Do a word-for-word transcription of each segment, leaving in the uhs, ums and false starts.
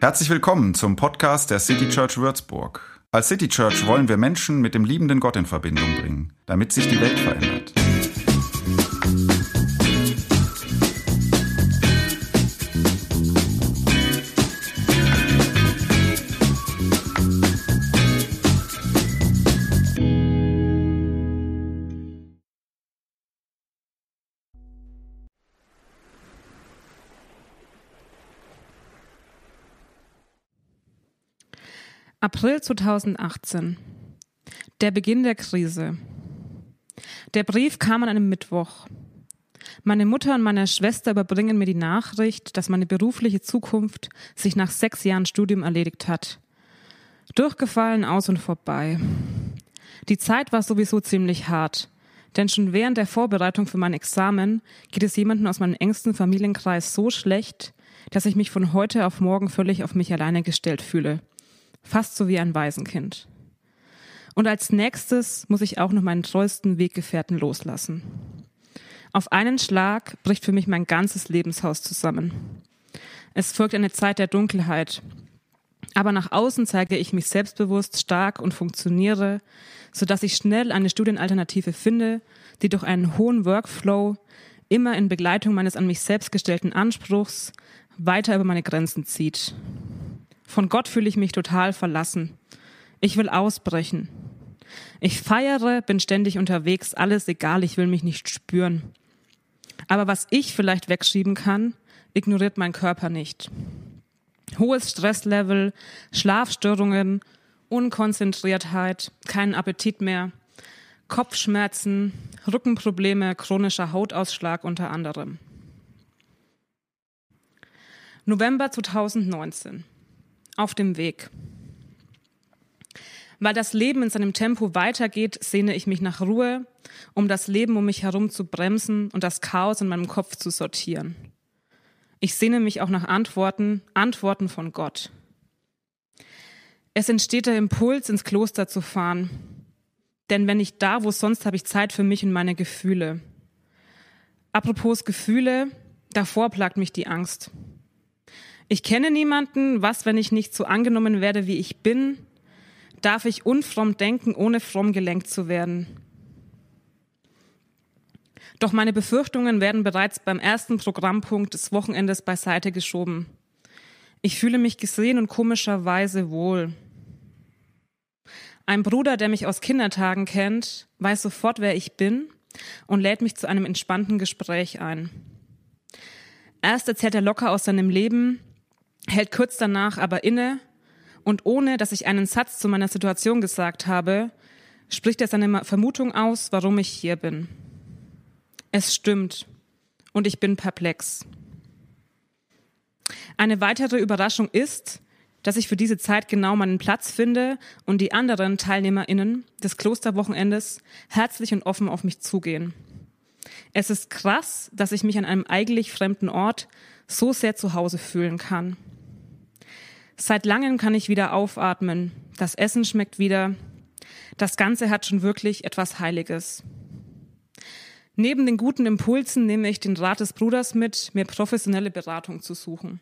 Herzlich willkommen zum Podcast der City Church Würzburg. Als City Church wollen wir Menschen mit dem liebenden Gott in Verbindung bringen, damit sich die Welt verändert. April zweitausendachtzehn. Der Beginn der Krise. Der Brief kam an einem Mittwoch. Meine Mutter und meine Schwester überbringen mir die Nachricht, dass meine berufliche Zukunft sich nach sechs Jahren Studium erledigt hat. Durchgefallen, aus und vorbei. Die Zeit war sowieso ziemlich hart, denn schon während der Vorbereitung für mein Examen geht es jemandem aus meinem engsten Familienkreis so schlecht, dass ich mich von heute auf morgen völlig auf mich alleine gestellt fühle. Fast so wie ein Waisenkind. Und als nächstes muss ich auch noch meinen treuesten Weggefährten loslassen. Auf einen Schlag bricht für mich mein ganzes Lebenshaus zusammen. Es folgt eine Zeit der Dunkelheit. Aber nach außen zeige ich mich selbstbewusst, stark und funktioniere, sodass ich schnell eine Studienalternative finde, die durch einen hohen Workflow, immer in Begleitung meines an mich selbst gestellten Anspruchs, weiter über meine Grenzen zieht. Von Gott fühle ich mich total verlassen. Ich will ausbrechen. Ich feiere, bin ständig unterwegs, alles egal, ich will mich nicht spüren. Aber was ich vielleicht wegschieben kann, ignoriert mein Körper nicht. Hohes Stresslevel, Schlafstörungen, Unkonzentriertheit, keinen Appetit mehr, Kopfschmerzen, Rückenprobleme, chronischer Hautausschlag unter anderem. November zweitausendneunzehn. Auf dem Weg. Weil das Leben in seinem Tempo weitergeht, sehne ich mich nach Ruhe, um das Leben um mich herum zu bremsen und das Chaos in meinem Kopf zu sortieren. Ich sehne mich auch nach Antworten, Antworten von Gott. Es entsteht der Impuls, ins Kloster zu fahren. Denn wenn nicht da, wo sonst, habe ich Zeit für mich und meine Gefühle. Apropos Gefühle, davor plagt mich die Angst. Ich kenne niemanden, was, wenn ich nicht so angenommen werde, wie ich bin? Darf ich unfromm denken, ohne fromm gelenkt zu werden? Doch meine Befürchtungen werden bereits beim ersten Programmpunkt des Wochenendes beiseite geschoben. Ich fühle mich gesehen und komischerweise wohl. Ein Bruder, der mich aus Kindertagen kennt, weiß sofort, wer ich bin und lädt mich zu einem entspannten Gespräch ein. Erst erzählt er locker aus seinem Leben, hält kurz danach aber inne und ohne, dass ich einen Satz zu meiner Situation gesagt habe, spricht er seine Vermutung aus, warum ich hier bin. Es stimmt und ich bin perplex. Eine weitere Überraschung ist, dass ich für diese Zeit genau meinen Platz finde und die anderen TeilnehmerInnen des Klosterwochenendes herzlich und offen auf mich zugehen. Es ist krass, dass ich mich an einem eigentlich fremden Ort so sehr zu Hause fühlen kann. Seit langem kann ich wieder aufatmen. Das Essen schmeckt wieder. Das Ganze hat schon wirklich etwas Heiliges. Neben den guten Impulsen nehme ich den Rat des Bruders mit, mir professionelle Beratung zu suchen.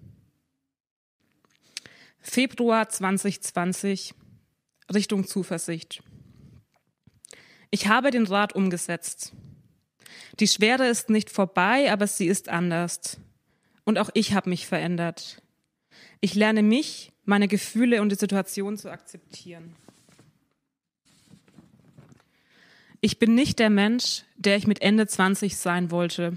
Februar zweitausendzwanzig, Richtung Zuversicht. Ich habe den Rat umgesetzt. Die Schwere ist nicht vorbei, aber sie ist anders. Und auch ich habe mich verändert. Ich lerne mich, meine Gefühle und die Situation zu akzeptieren. Ich bin nicht der Mensch, der ich mit Ende zwanzig sein wollte.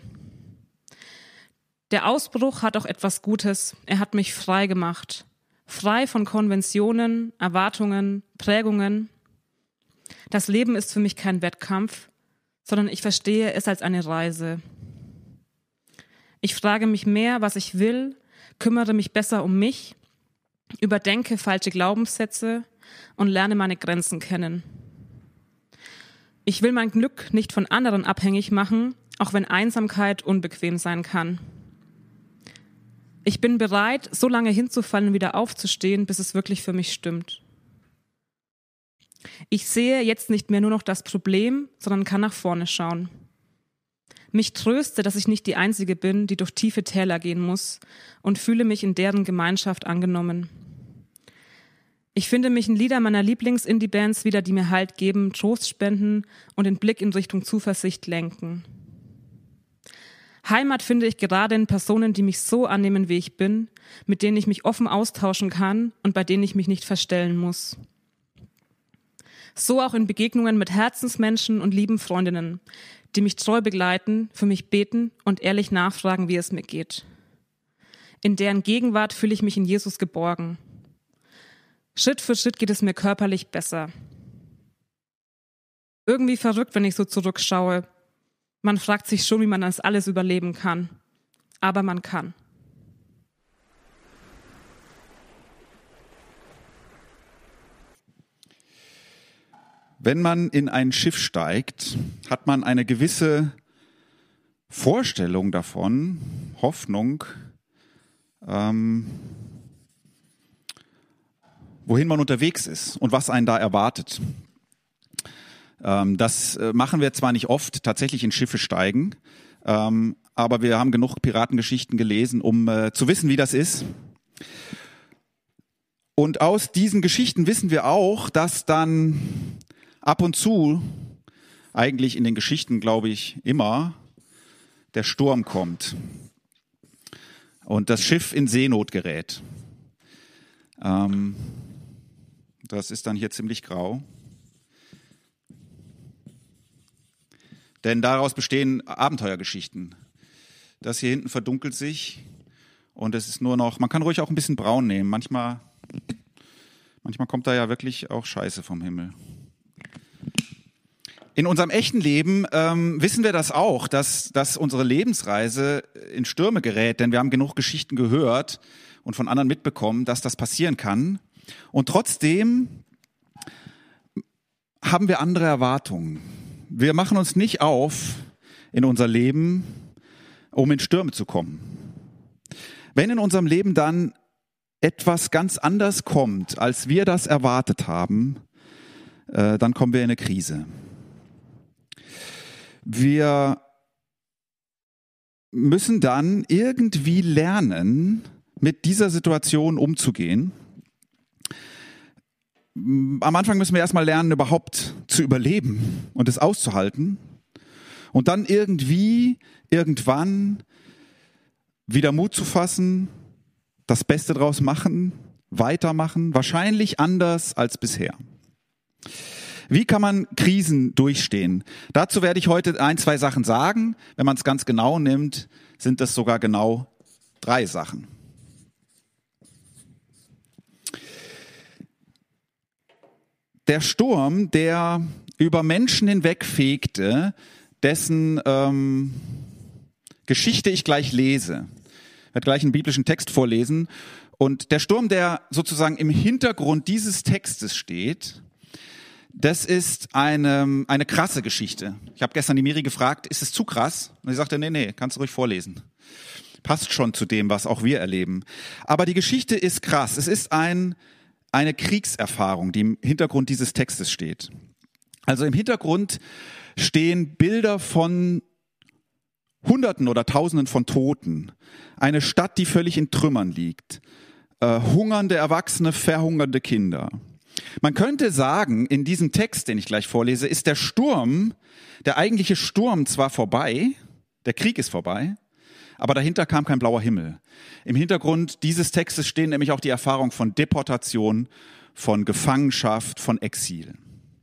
Der Ausbruch hat auch etwas Gutes. Er hat mich frei gemacht. Frei von Konventionen, Erwartungen, Prägungen. Das Leben ist für mich kein Wettkampf, sondern ich verstehe es als eine Reise. Ich frage mich mehr, was ich will, kümmere mich besser um mich, überdenke falsche Glaubenssätze und lerne meine Grenzen kennen. Ich will mein Glück nicht von anderen abhängig machen, auch wenn Einsamkeit unbequem sein kann. Ich bin bereit, so lange hinzufallen und wieder aufzustehen, bis es wirklich für mich stimmt. Ich sehe jetzt nicht mehr nur noch das Problem, sondern kann nach vorne schauen. Mich tröste, dass ich nicht die Einzige bin, die durch tiefe Täler gehen muss, und fühle mich in deren Gemeinschaft angenommen. Ich finde mich in Liedern meiner Lieblings-Indie-Bands wieder, die mir Halt geben, Trost spenden und den Blick in Richtung Zuversicht lenken. Heimat finde ich gerade in Personen, die mich so annehmen, wie ich bin, mit denen ich mich offen austauschen kann und bei denen ich mich nicht verstellen muss. So auch in Begegnungen mit Herzensmenschen und lieben Freundinnen, die mich treu begleiten, für mich beten und ehrlich nachfragen, wie es mir geht. In deren Gegenwart fühle ich mich in Jesus geborgen. Schritt für Schritt geht es mir körperlich besser. Irgendwie verrückt, wenn ich so zurückschaue. Man fragt sich schon, wie man das alles überleben kann. Aber man kann. Wenn man in ein Schiff steigt, hat man eine gewisse Vorstellung davon, Hoffnung, ähm, wohin man unterwegs ist und was einen da erwartet. Ähm, das machen wir zwar nicht oft, tatsächlich in Schiffe steigen, ähm, aber wir haben genug Piratengeschichten gelesen, um äh, zu wissen, wie das ist. Und aus diesen Geschichten wissen wir auch, dass dann ab und zu, eigentlich in den Geschichten, glaube ich, immer, der Sturm kommt und das Schiff in Seenot gerät. Ähm, das ist dann hier ziemlich grau. Denn daraus bestehen Abenteuergeschichten. Das hier hinten verdunkelt sich und es ist nur noch, man kann ruhig auch ein bisschen braun nehmen. Manchmal, manchmal kommt da ja wirklich auch Scheiße vom Himmel. In unserem echten Leben ähm, wissen wir das auch, dass, dass unsere Lebensreise in Stürme gerät, denn wir haben genug Geschichten gehört und von anderen mitbekommen, dass das passieren kann. Und trotzdem haben wir andere Erwartungen. Wir machen uns nicht auf in unser Leben, um in Stürme zu kommen. Wenn in unserem Leben dann etwas ganz anders kommt, als wir das erwartet haben, äh, dann kommen wir in eine Krise. Wir müssen dann irgendwie lernen, mit dieser Situation umzugehen. Am Anfang müssen wir erstmal lernen, überhaupt zu überleben und es auszuhalten. Und dann irgendwie, irgendwann wieder Mut zu fassen, das Beste draus machen, weitermachen, wahrscheinlich anders als bisher. Wie kann man Krisen durchstehen? Dazu werde ich heute ein, zwei Sachen sagen. Wenn man es ganz genau nimmt, sind das sogar genau drei Sachen. Der Sturm, der über Menschen hinwegfegte, dessen ähm, Geschichte ich gleich lese. Ich werde gleich einen biblischen Text vorlesen. Und der Sturm, der sozusagen im Hintergrund dieses Textes steht, das ist eine, eine krasse Geschichte. Ich habe gestern die Miri gefragt, ist es zu krass? Und sie sagte, nee, nee, kannst du ruhig vorlesen. Passt schon zu dem, was auch wir erleben. Aber die Geschichte ist krass. Es ist ein, eine Kriegserfahrung, die im Hintergrund dieses Textes steht. Also im Hintergrund stehen Bilder von Hunderten oder Tausenden von Toten. Eine Stadt, die völlig in Trümmern liegt. Äh, hungernde Erwachsene, verhungernde Kinder. Man könnte sagen, in diesem Text, den ich gleich vorlese, ist der Sturm, der eigentliche Sturm zwar vorbei, der Krieg ist vorbei, aber dahinter kam kein blauer Himmel. Im Hintergrund dieses Textes stehen nämlich auch die Erfahrungen von Deportation, von Gefangenschaft, von Exil.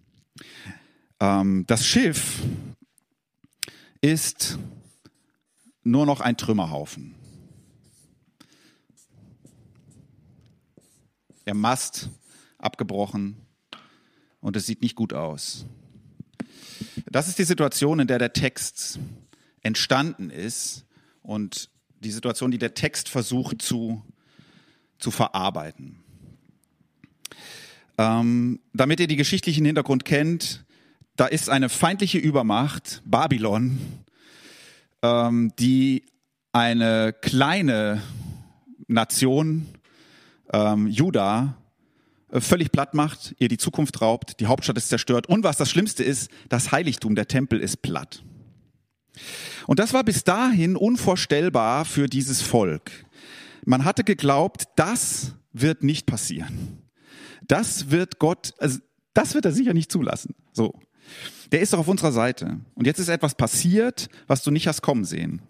Ähm, das Schiff ist nur noch ein Trümmerhaufen. Der Mast abgebrochen und es sieht nicht gut aus. Das ist die Situation, in der der Text entstanden ist und die Situation, die der Text versucht zu, zu verarbeiten. Ähm, damit ihr die geschichtlichen Hintergrund kennt, da ist eine feindliche Übermacht, Babylon, ähm, die eine kleine Nation, ähm, Juda, völlig platt macht, ihr die Zukunft raubt, die Hauptstadt ist zerstört und was das Schlimmste ist, das Heiligtum, der Tempel ist platt. Und das war bis dahin unvorstellbar für dieses Volk. Man hatte geglaubt, das wird nicht passieren. Das wird Gott, also das wird er sicher nicht zulassen. So. Der ist doch auf unserer Seite. Und jetzt ist etwas passiert, was du nicht hast kommen sehen.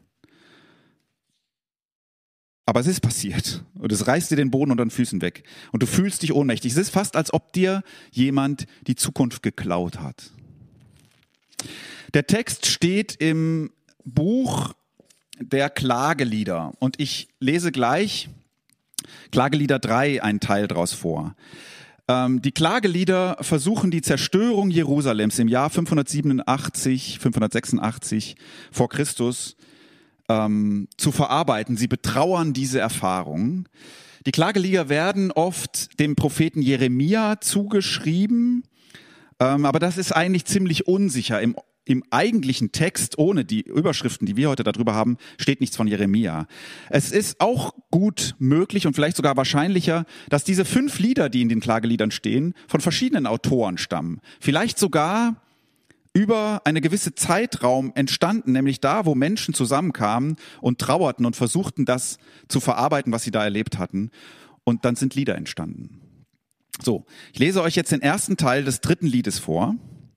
Aber es ist passiert. Und es reißt dir den Boden unter den Füßen weg. Und du fühlst dich ohnmächtig. Es ist fast, als ob dir jemand die Zukunft geklaut hat. Der Text steht im Buch der Klagelieder. Und ich lese gleich Klagelieder drei einen Teil draus vor. Ähm, die Klagelieder versuchen die Zerstörung Jerusalems im Jahr fünfhundertsiebenundachtzig, fünfhundertsechsundachtzig vor Christus ähm, zu verarbeiten. Sie betrauern diese Erfahrung. Die Klagelieder werden oft dem Propheten Jeremia zugeschrieben, ähm, aber das ist eigentlich ziemlich unsicher. Im Im eigentlichen Text, ohne die Überschriften, die wir heute darüber haben, steht nichts von Jeremia. Es ist auch gut möglich und vielleicht sogar wahrscheinlicher, dass diese fünf Lieder, die in den Klageliedern stehen, von verschiedenen Autoren stammen. Vielleicht sogar über eine gewisse Zeitraum entstanden, nämlich da, wo Menschen zusammenkamen und trauerten und versuchten, das zu verarbeiten, was sie da erlebt hatten. Und dann sind Lieder entstanden. So, ich lese euch jetzt den ersten Teil des dritten Liedes vor.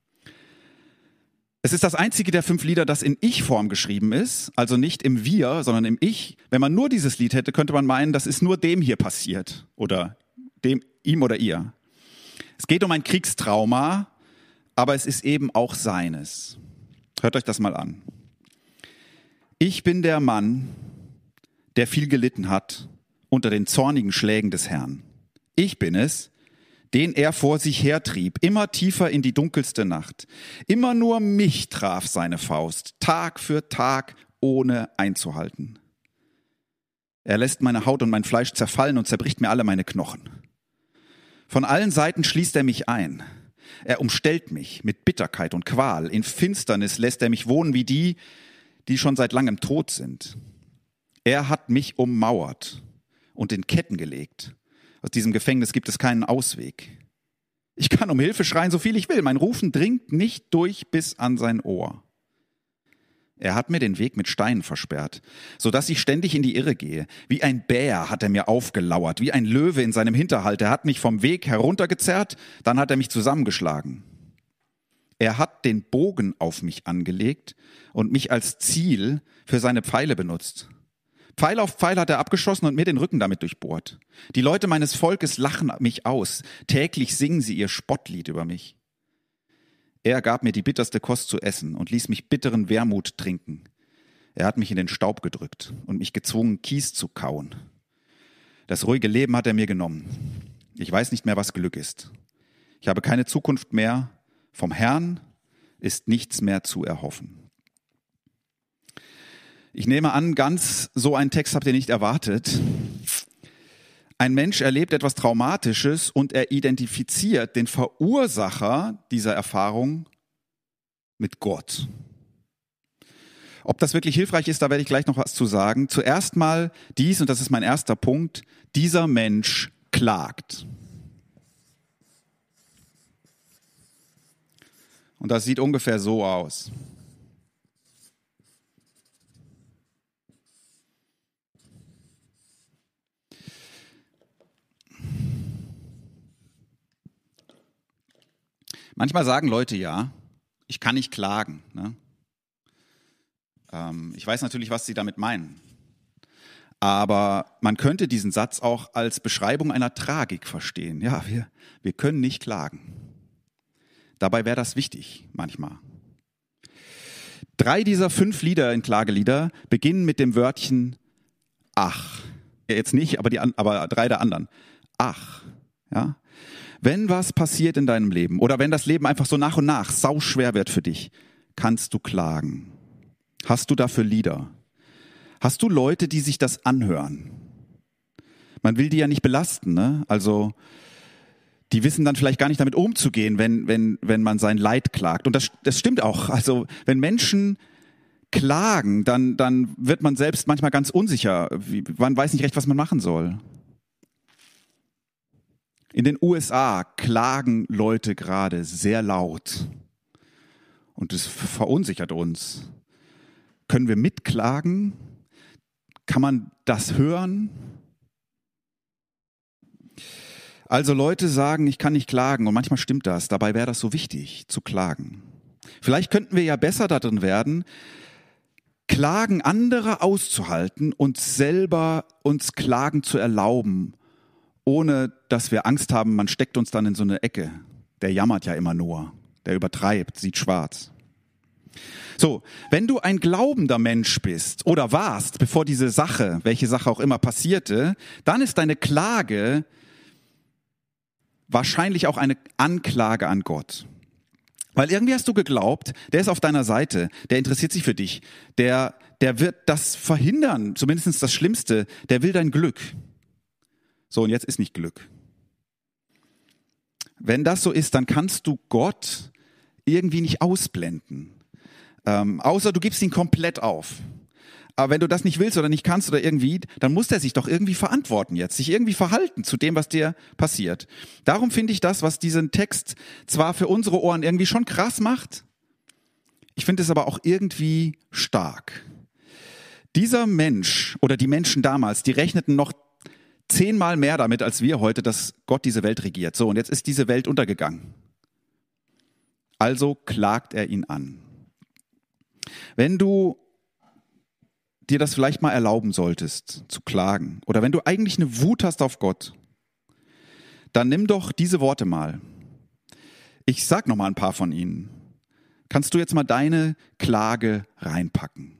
Es ist das einzige der fünf Lieder, das in Ich-Form geschrieben ist, also nicht im Wir, sondern im Ich. Wenn man nur dieses Lied hätte, könnte man meinen, das ist nur dem hier passiert oder dem, ihm oder ihr. Es geht um ein Kriegstrauma, aber es ist eben auch seines. Hört euch das mal an. Ich bin der Mann, der viel gelitten hat unter den zornigen Schlägen des Herrn. Ich bin es, den er vor sich hertrieb, immer tiefer in die dunkelste Nacht. Immer nur mich traf seine Faust, Tag für Tag, ohne einzuhalten. Er lässt meine Haut und mein Fleisch zerfallen und zerbricht mir alle meine Knochen. Von allen Seiten schließt er mich ein. Er umstellt mich mit Bitterkeit und Qual. In Finsternis lässt er mich wohnen wie die, die schon seit langem tot sind. Er hat mich ummauert und in Ketten gelegt. Aus diesem Gefängnis gibt es keinen Ausweg. Ich kann um Hilfe schreien, so viel ich will. Mein Rufen dringt nicht durch bis an sein Ohr. Er hat mir den Weg mit Steinen versperrt, sodass ich ständig in die Irre gehe. Wie ein Bär hat er mir aufgelauert, wie ein Löwe in seinem Hinterhalt. Er hat mich vom Weg heruntergezerrt, dann hat er mich zusammengeschlagen. Er hat den Bogen auf mich angelegt und mich als Ziel für seine Pfeile benutzt. Pfeil auf Pfeil hat er abgeschossen und mir den Rücken damit durchbohrt. Die Leute meines Volkes lachen mich aus. Täglich singen sie ihr Spottlied über mich. Er gab mir die bitterste Kost zu essen und ließ mich bitteren Wermut trinken. Er hat mich in den Staub gedrückt und mich gezwungen, Kies zu kauen. Das ruhige Leben hat er mir genommen. Ich weiß nicht mehr, was Glück ist. Ich habe keine Zukunft mehr. Vom Herrn ist nichts mehr zu erhoffen. Ich nehme an, ganz so einen Text habt ihr nicht erwartet. Ein Mensch erlebt etwas Traumatisches und er identifiziert den Verursacher dieser Erfahrung mit Gott. Ob das wirklich hilfreich ist, da werde ich gleich noch was zu sagen. Zuerst mal dies, und das ist mein erster Punkt, dieser Mensch klagt. Und das sieht ungefähr so aus. Manchmal sagen Leute ja, ich kann nicht klagen. Ne? Ähm, ich weiß natürlich, was sie damit meinen. Aber man könnte diesen Satz auch als Beschreibung einer Tragik verstehen. Ja, wir, wir können nicht klagen. Dabei wäre das wichtig manchmal. Drei dieser fünf Lieder in Klagelieder beginnen mit dem Wörtchen ach. Ja, jetzt nicht, aber, die, aber drei der anderen. Ach, ja. Wenn was passiert in deinem Leben oder wenn das Leben einfach so nach und nach sauschwer wird für dich, kannst du klagen. Hast du dafür Lieder? Hast du Leute, die sich das anhören? Man will die ja nicht belasten, ne? Also die wissen dann vielleicht gar nicht damit umzugehen, wenn wenn wenn man sein Leid klagt. Und das das stimmt auch. Also wenn Menschen klagen, dann dann wird man selbst manchmal ganz unsicher. Man weiß nicht recht, was man machen soll. In den U S A klagen Leute gerade sehr laut und es verunsichert uns. Können wir mitklagen? Kann man das hören? Also Leute sagen, ich kann nicht klagen und manchmal stimmt das. Dabei wäre das so wichtig, zu klagen. Vielleicht könnten wir ja besser darin werden, Klagen anderer auszuhalten und selber uns Klagen zu erlauben, ohne dass wir Angst haben, man steckt uns dann in so eine Ecke. Der jammert ja immer nur, der übertreibt, sieht schwarz. So, wenn du ein glaubender Mensch bist oder warst, bevor diese Sache, welche Sache auch immer passierte, dann ist deine Klage wahrscheinlich auch eine Anklage an Gott. Weil irgendwie hast du geglaubt, der ist auf deiner Seite, der interessiert sich für dich, der, der wird das verhindern, zumindest das Schlimmste, der will dein Glück. So, und jetzt ist nicht Glück. Wenn das so ist, dann kannst du Gott irgendwie nicht ausblenden. Ähm, außer du gibst ihn komplett auf. Aber wenn du das nicht willst oder nicht kannst oder irgendwie, dann muss der sich doch irgendwie verantworten jetzt, sich irgendwie verhalten zu dem, was dir passiert. Darum finde ich das, was diesen Text zwar für unsere Ohren irgendwie schon krass macht, ich finde es aber auch irgendwie stark. Dieser Mensch oder die Menschen damals, die rechneten noch zehnmal mehr damit als wir heute, dass Gott diese Welt regiert. So, und jetzt ist diese Welt untergegangen. Also klagt er ihn an. Wenn du dir das vielleicht mal erlauben solltest, zu klagen, oder wenn du eigentlich eine Wut hast auf Gott, dann nimm doch diese Worte mal. Ich sag noch mal ein paar von ihnen. Kannst du jetzt mal deine Klage reinpacken?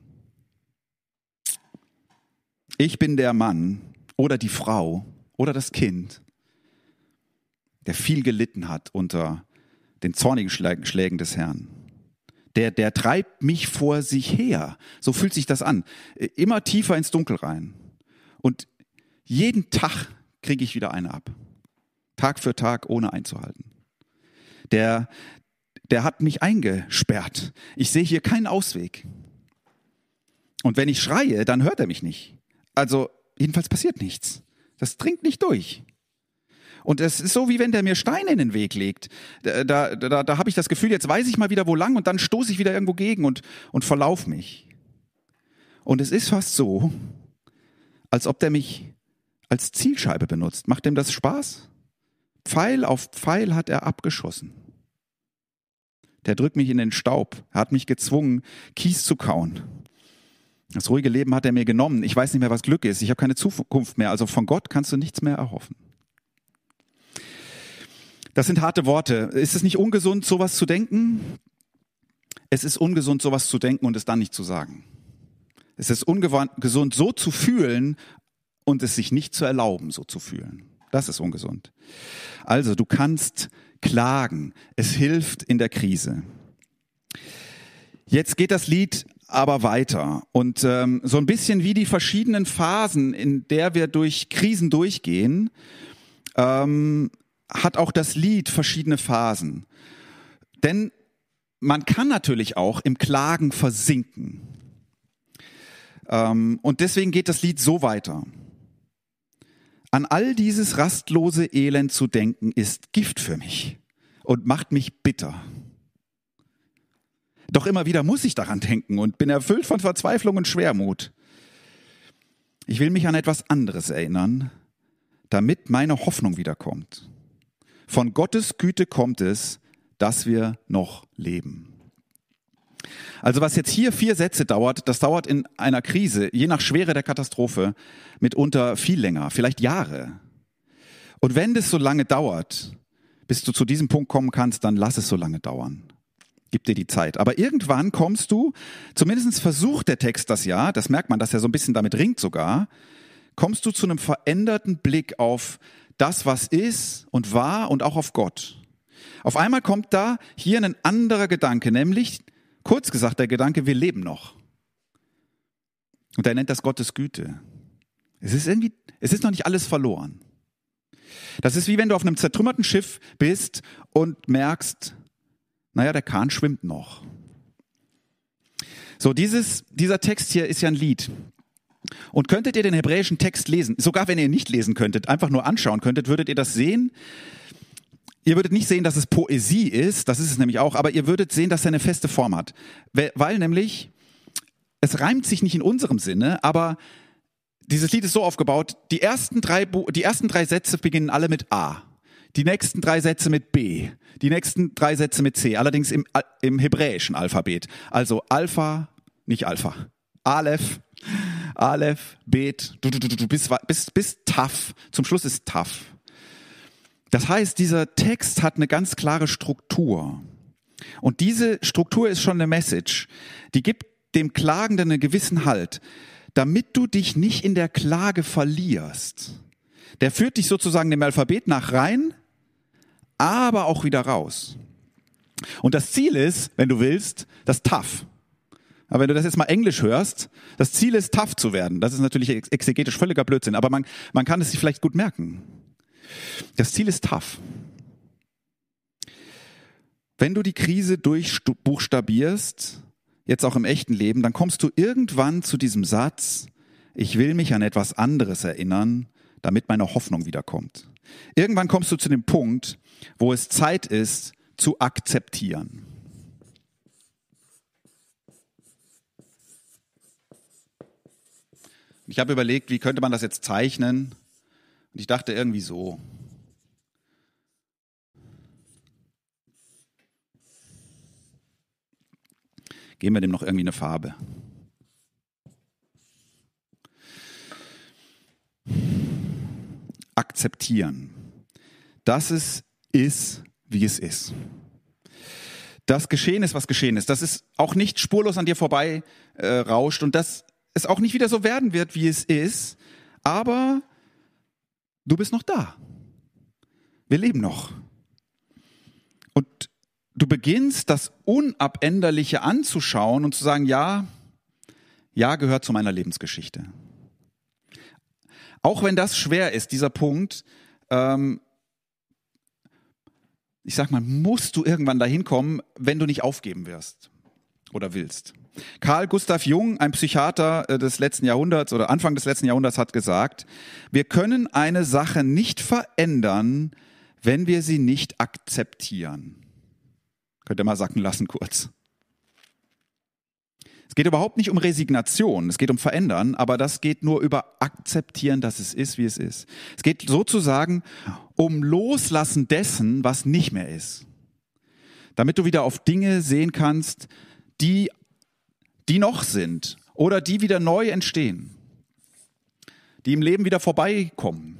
Ich bin der Mann oder die Frau oder das Kind, der viel gelitten hat unter den zornigen Schlägen des Herrn. Der, der treibt mich vor sich her. So fühlt sich das an. Immer tiefer ins Dunkel rein. Und jeden Tag kriege ich wieder eine ab. Tag für Tag, ohne einzuhalten. Der, der hat mich eingesperrt. Ich sehe hier keinen Ausweg. Und wenn ich schreie, dann hört er mich nicht. Also jedenfalls passiert nichts. Das dringt nicht durch. Und es ist so, wie wenn der mir Steine in den Weg legt. Da, da, da, da habe ich das Gefühl, jetzt weiß ich mal wieder, wo lang und dann stoße ich wieder irgendwo gegen und, und verlauf mich. Und es ist fast so, als ob der mich als Zielscheibe benutzt. Macht dem das Spaß? Pfeil auf Pfeil hat er abgeschossen. Der drückt mich in den Staub. Er hat mich gezwungen, Kies zu kauen. Das ruhige Leben hat er mir genommen. Ich weiß nicht mehr, was Glück ist. Ich habe keine Zukunft mehr. Also von Gott kannst du nichts mehr erhoffen. Das sind harte Worte. Ist es nicht ungesund, sowas zu denken? Es ist ungesund, sowas zu denken und es dann nicht zu sagen. Es ist ungesund, so zu fühlen und es sich nicht zu erlauben, so zu fühlen. Das ist ungesund. Also, du kannst klagen. Es hilft in der Krise. Jetzt geht das Lied aber weiter. Und ähm, so ein bisschen wie die verschiedenen Phasen, in der wir durch Krisen durchgehen, ähm, hat auch das Lied verschiedene Phasen. Denn man kann natürlich auch im Klagen versinken. Ähm, und deswegen geht das Lied so weiter. An all dieses rastlose Elend zu denken, ist Gift für mich und macht mich bitter. Doch immer wieder muss ich daran denken und bin erfüllt von Verzweiflung und Schwermut. Ich will mich an etwas anderes erinnern, damit meine Hoffnung wiederkommt. Von Gottes Güte kommt es, dass wir noch leben. Also was jetzt hier vier Sätze dauert, das dauert in einer Krise, je nach Schwere der Katastrophe, mitunter viel länger, vielleicht Jahre. Und wenn das so lange dauert, bis du zu diesem Punkt kommen kannst, dann lass es so lange dauern. Gib dir die Zeit. Aber irgendwann kommst du, zumindest versucht der Text das ja, das merkt man, dass er so ein bisschen damit ringt sogar, kommst du zu einem veränderten Blick auf das, was ist und war und auch auf Gott. Auf einmal kommt da hier ein anderer Gedanke, nämlich, kurz gesagt, der Gedanke, wir leben noch. Und er nennt das Gottes Güte. Es ist irgendwie, es ist noch nicht alles verloren. Das ist wie wenn du auf einem zertrümmerten Schiff bist und merkst, naja, der Kahn schwimmt noch. So, dieses, dieser Text hier ist ja ein Lied. Und könntet ihr den hebräischen Text lesen, sogar wenn ihr ihn nicht lesen könntet, einfach nur anschauen könntet, würdet ihr das sehen? Ihr würdet nicht sehen, dass es Poesie ist, das ist es nämlich auch, aber ihr würdet sehen, dass er eine feste Form hat. Weil nämlich es reimt sich nicht in unserem Sinne, aber dieses Lied ist so aufgebaut, die ersten drei, die ersten drei Sätze beginnen alle mit A, die nächsten drei Sätze mit B, die nächsten drei Sätze mit C, allerdings im, im hebräischen Alphabet. Also Alpha, nicht Alpha, Aleph, Aleph, Bet, du, du, du, du, bis, bis, bis Taf, zum Schluss ist Taf. Das heißt, dieser Text hat eine ganz klare Struktur. Und diese Struktur ist schon eine Message, die gibt dem Klagenden einen gewissen Halt, damit du dich nicht in der Klage verlierst. Der führt dich sozusagen dem Alphabet nach rein, aber auch wieder raus. Und das Ziel ist, wenn du willst, das Taf. Aber wenn du das jetzt mal Englisch hörst, das Ziel ist, tough zu werden. Das ist natürlich exegetisch völliger Blödsinn, aber man, man kann es sich vielleicht gut merken. Das Ziel ist tough. Wenn du die Krise durchbuchstabierst, jetzt auch im echten Leben, dann kommst du irgendwann zu diesem Satz, ich will mich an etwas anderes erinnern, damit meine Hoffnung wiederkommt. Irgendwann kommst du zu dem Punkt, wo es Zeit ist, zu akzeptieren. Ich habe überlegt, wie könnte man das jetzt zeichnen? Und ich dachte irgendwie so. Geben wir dem noch irgendwie eine Farbe. Akzeptieren. Dass es ist, wie es ist. Das Geschehen ist, was geschehen ist. Das ist auch nicht spurlos an dir vorbei äh, rauscht und das es auch nicht wieder so werden wird, wie es ist, aber du bist noch da. Wir leben noch. Und du beginnst, das Unabänderliche anzuschauen und zu sagen, ja, ja, gehört zu meiner Lebensgeschichte. Auch wenn das schwer ist, dieser Punkt, ähm, ich sag mal, musst du irgendwann dahin kommen, wenn du nicht aufgeben wirst oder willst. Carl Gustav Jung, ein Psychiater des letzten Jahrhunderts oder Anfang des letzten Jahrhunderts, hat gesagt, wir können eine Sache nicht verändern, wenn wir sie nicht akzeptieren. Könnt ihr mal sacken lassen kurz. Es geht überhaupt nicht um Resignation, es geht um Verändern, aber das geht nur über Akzeptieren, dass es ist, wie es ist. Es geht sozusagen um Loslassen dessen, was nicht mehr ist. Damit du wieder auf Dinge sehen kannst, die die noch sind oder die wieder neu entstehen, die im Leben wieder vorbeikommen.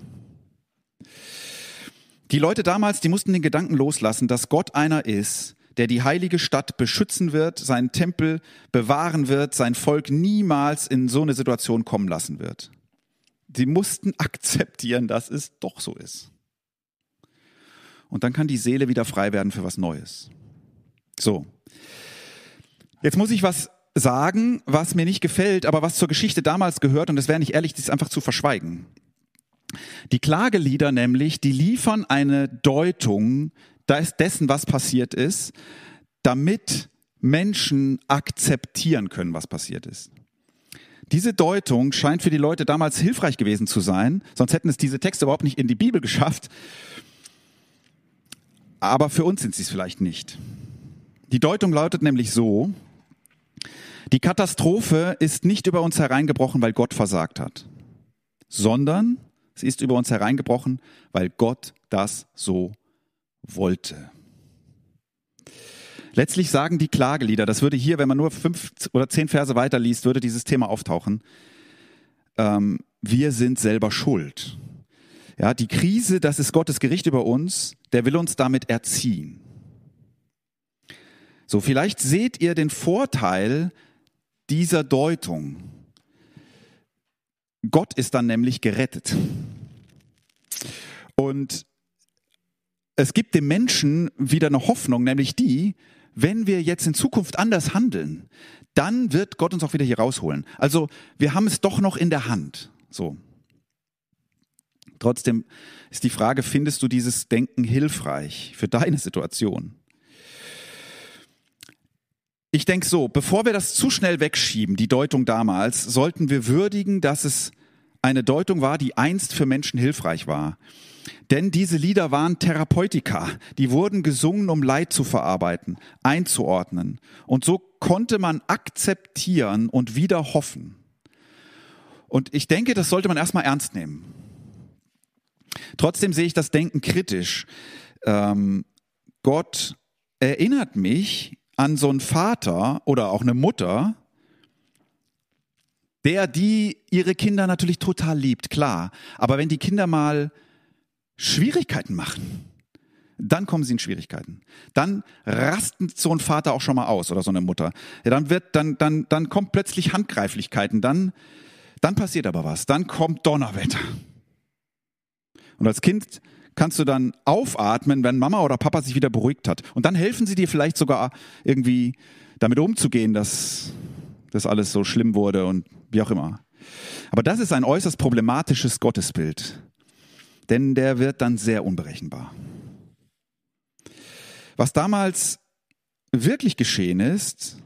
Die Leute damals, die mussten den Gedanken loslassen, dass Gott einer ist, der die heilige Stadt beschützen wird, seinen Tempel bewahren wird, sein Volk niemals in so eine Situation kommen lassen wird. Sie mussten akzeptieren, dass es doch so ist. Und dann kann die Seele wieder frei werden für was Neues. So. Jetzt muss ich was sagen, was mir nicht gefällt, aber was zur Geschichte damals gehört, und das wäre nicht ehrlich, das ist einfach zu verschweigen. Die Klagelieder nämlich, die liefern eine Deutung dessen, was passiert ist, damit Menschen akzeptieren können, was passiert ist. Diese Deutung scheint für die Leute damals hilfreich gewesen zu sein, sonst hätten es diese Texte überhaupt nicht in die Bibel geschafft, aber für uns sind sie es vielleicht nicht. Die Deutung lautet nämlich so: Die Katastrophe ist nicht über uns hereingebrochen, weil Gott versagt hat, sondern sie ist über uns hereingebrochen, weil Gott das so wollte. Letztlich sagen die Klagelieder, das würde hier, wenn man nur fünf oder zehn Verse weiterliest, würde dieses Thema auftauchen. Ähm, wir sind selber schuld. Ja, die Krise, das ist Gottes Gericht über uns, der will uns damit erziehen. So, vielleicht seht ihr den Vorteil dieser Deutung. Gott ist dann nämlich gerettet. Und es gibt dem Menschen wieder eine Hoffnung, nämlich die, wenn wir jetzt in Zukunft anders handeln, dann wird Gott uns auch wieder hier rausholen. Also wir haben es doch noch in der Hand. So. Trotzdem ist die Frage, findest du dieses Denken hilfreich für deine Situation? Ich denke so, bevor wir das zu schnell wegschieben, die Deutung damals, sollten wir würdigen, dass es eine Deutung war, die einst für Menschen hilfreich war. Denn diese Lieder waren Therapeutika, die wurden gesungen, um Leid zu verarbeiten, einzuordnen. Und so konnte man akzeptieren und wieder hoffen. Und ich denke, das sollte man erstmal ernst nehmen. Trotzdem sehe ich das Denken kritisch. Ähm, Gott erinnert mich an so einen Vater oder auch eine Mutter, der die ihre Kinder natürlich total liebt, klar. Aber wenn die Kinder mal Schwierigkeiten machen, dann kommen sie in Schwierigkeiten. Dann rasten so ein Vater auch schon mal aus oder so eine Mutter. Ja, dann wird, dann, dann, dann kommt plötzlich Handgreiflichkeiten. Dann, dann passiert aber was. Dann kommt Donnerwetter. Und als Kind kannst du dann aufatmen, wenn Mama oder Papa sich wieder beruhigt hat. Und dann helfen sie dir vielleicht sogar irgendwie damit umzugehen, dass das alles so schlimm wurde und wie auch immer. Aber das ist ein äußerst problematisches Gottesbild, denn der wird dann sehr unberechenbar. Was damals wirklich geschehen ist,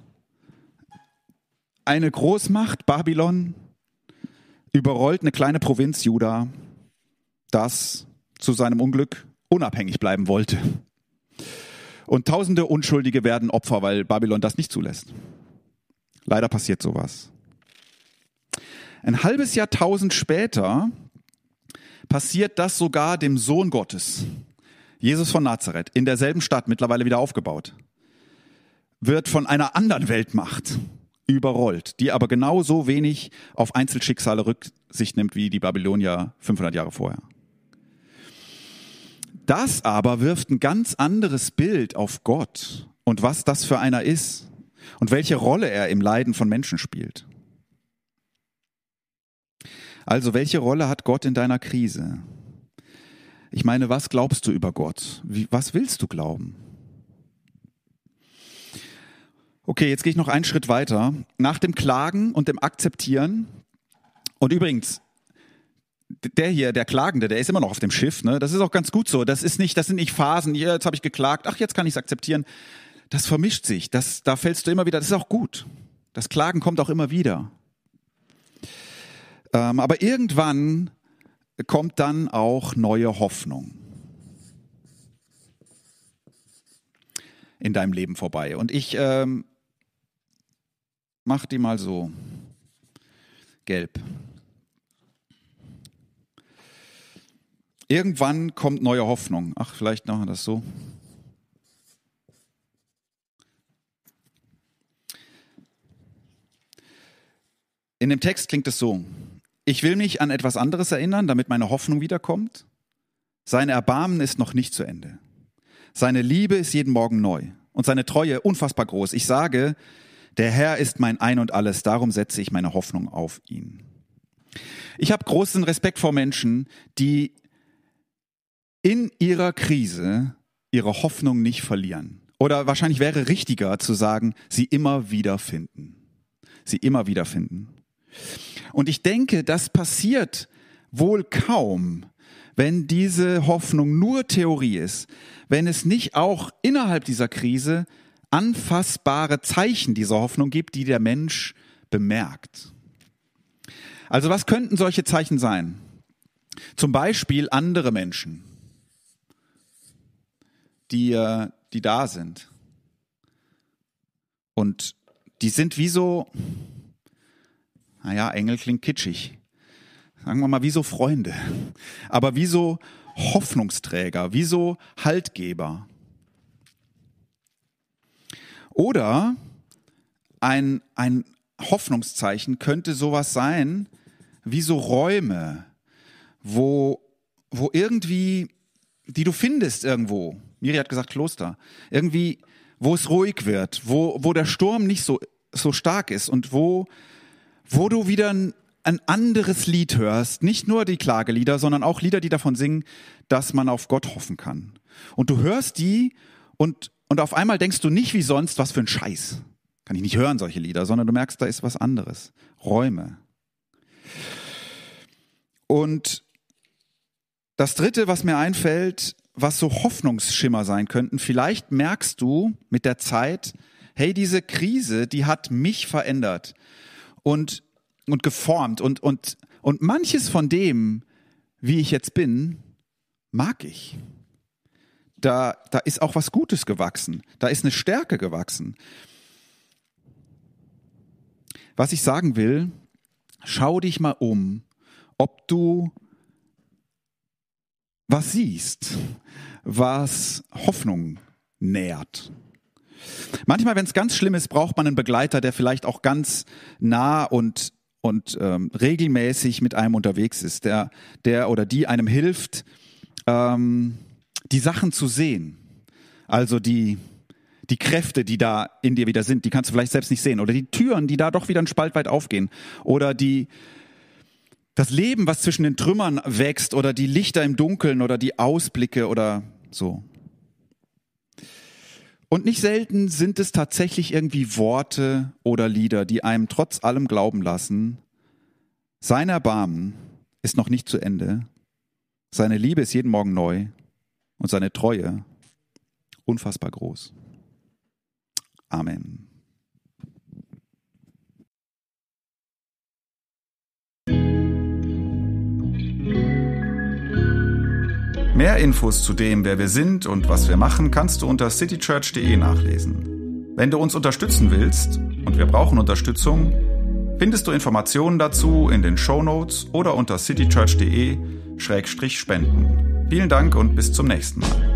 eine Großmacht, Babylon, überrollt eine kleine Provinz Juda, das zu seinem Unglück unabhängig bleiben wollte. Und tausende Unschuldige werden Opfer, weil Babylon das nicht zulässt. Leider passiert sowas. Ein halbes Jahrtausend später passiert das sogar dem Sohn Gottes, Jesus von Nazareth, in derselben Stadt, mittlerweile wieder aufgebaut, wird von einer anderen Weltmacht überrollt, die aber genauso wenig auf Einzelschicksale Rücksicht nimmt wie die Babylonier fünfhundert Jahre vorher. Das aber wirft ein ganz anderes Bild auf Gott und was das für einer ist und welche Rolle er im Leiden von Menschen spielt. Also, welche Rolle hat Gott in deiner Krise? Ich meine, was glaubst du über Gott? Wie, was willst du glauben? Okay, jetzt gehe ich noch einen Schritt weiter. Nach dem Klagen und dem Akzeptieren, und übrigens, der hier, der Klagende, der ist immer noch auf dem Schiff, ne? Das ist auch ganz gut so. Das ist nicht, das sind nicht Phasen, jetzt habe ich geklagt, ach, jetzt kann ich es akzeptieren. Das vermischt sich, das, da fällst du immer wieder, das ist auch gut. Das Klagen kommt auch immer wieder. Ähm, aber irgendwann kommt dann auch neue Hoffnung in deinem Leben vorbei. Und ich ähm, mach die mal so gelb. Irgendwann kommt neue Hoffnung. Ach, vielleicht machen wir das so. In dem Text klingt es so: Ich will mich an etwas anderes erinnern, damit meine Hoffnung wiederkommt. Sein Erbarmen ist noch nicht zu Ende. Seine Liebe ist jeden Morgen neu und seine Treue unfassbar groß. Ich sage, der Herr ist mein Ein und Alles, darum setze ich meine Hoffnung auf ihn. Ich habe großen Respekt vor Menschen, die in ihrer Krise ihre Hoffnung nicht verlieren. Oder wahrscheinlich wäre richtiger zu sagen, sie immer wieder finden. Sie immer wieder finden. Und ich denke, das passiert wohl kaum, wenn diese Hoffnung nur Theorie ist, wenn es nicht auch innerhalb dieser Krise anfassbare Zeichen dieser Hoffnung gibt, die der Mensch bemerkt. Also was könnten solche Zeichen sein? Zum Beispiel andere Menschen, die, die da sind. Und die sind wie so, naja, Engel klingt kitschig. Sagen wir mal, wie so Freunde. Aber wie so Hoffnungsträger, wie so Haltgeber. Oder ein, ein Hoffnungszeichen könnte sowas sein, wie so Räume, wo, wo irgendwie, die du findest irgendwo. Miri hat gesagt Kloster. Irgendwie, wo es ruhig wird, wo, wo der Sturm nicht so, so stark ist und wo, wo du wieder ein, ein anderes Lied hörst. Nicht nur die Klagelieder, sondern auch Lieder, die davon singen, dass man auf Gott hoffen kann. Und du hörst die und, und auf einmal denkst du nicht wie sonst, was für ein Scheiß. Kann ich nicht hören, solche Lieder, sondern du merkst, da ist was anderes. Räume. Und das Dritte, was mir einfällt, was so Hoffnungsschimmer sein könnten, vielleicht merkst du mit der Zeit, hey, diese Krise, die hat mich verändert und, und geformt. Und, und, und manches von dem, wie ich jetzt bin, mag ich. Da, da ist auch was Gutes gewachsen. Da ist eine Stärke gewachsen. was ich sagen will, schau dich mal um, ob du was siehst, was Hoffnung nährt. Manchmal, wenn es ganz schlimm ist, braucht man einen Begleiter, der vielleicht auch ganz nah und, und ähm, regelmäßig mit einem unterwegs ist, der, der oder die einem hilft, ähm, die Sachen zu sehen. Also die, die Kräfte, die da in dir wieder sind, die kannst du vielleicht selbst nicht sehen. Oder die Türen, die da doch wieder einen Spalt weit aufgehen. Oder die, das Leben, was zwischen den Trümmern wächst. Oder die Lichter im Dunkeln oder die Ausblicke oder so. Und nicht selten sind es tatsächlich irgendwie Worte oder Lieder, die einem trotz allem glauben lassen, sein Erbarmen ist noch nicht zu Ende, seine Liebe ist jeden Morgen neu und seine Treue unfassbar groß. Amen. Mehr Infos zu dem, wer wir sind und was wir machen, kannst du unter citychurch punkt de nachlesen. Wenn du uns unterstützen willst, und wir brauchen Unterstützung, findest du Informationen dazu in den Shownotes oder unter citychurch punkt de schrägstrich spenden. Vielen Dank und bis zum nächsten Mal.